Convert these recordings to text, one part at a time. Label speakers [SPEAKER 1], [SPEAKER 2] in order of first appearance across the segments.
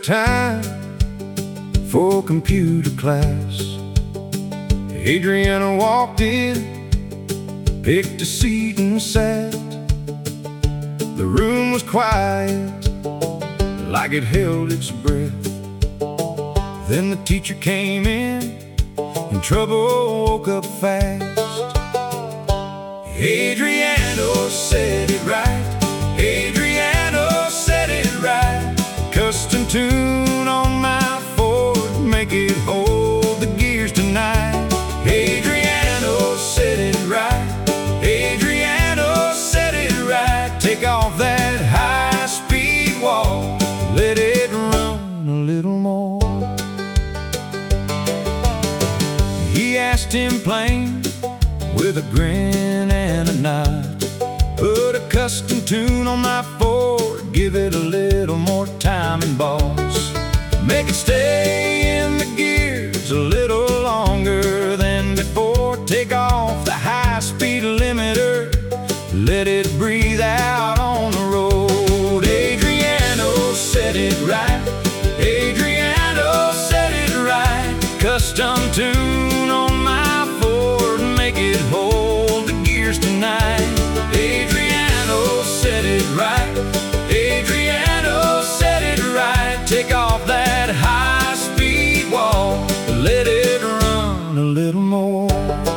[SPEAKER 1] first time for computer class. Adriana walked in, picked a seat and sat. The room was quiet, like it held its breath. Then the teacher came in, and trouble woke up fast. Adriano said it right, Adriano said it right. Custom tune on my Ford, make it hold the gears tonight. Adriano said it right, Adriano said it right. Take off that high-speed wall, let it run a little more. He asked him plain, with a grin and a nod, put a custom tune on my Ford, give it a little more time and boss. Make it stay in the gears a little longer than before. Take off the high-speed limiter, let it breathe out on the road. Adriano said it right, Adriano said it right. Custom tune on my Ford, make it hold the gears tonight. Adriano said it right, Adriano said it right. Take off that high-speed wall, let it run a little more.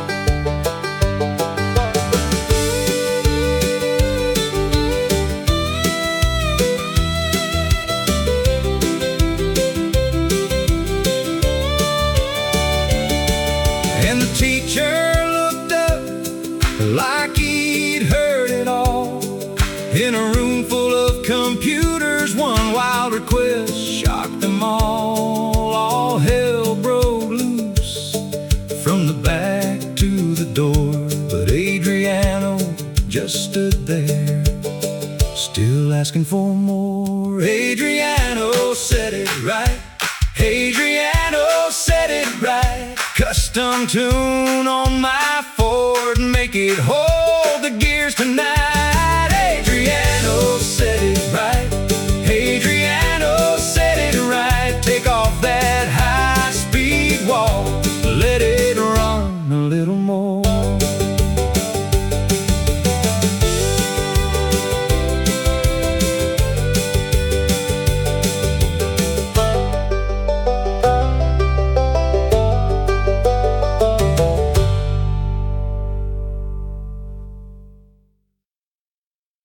[SPEAKER 1] And the teacher looked up like he'd heard it all. In a room full of computers, one wild request shocked them all. All hell broke loose from the back to the door. But Adriano just stood there, still asking for more. Adriano said it right, Adriano said it right. Custom tune on my Ford, make it hold the gears tonight.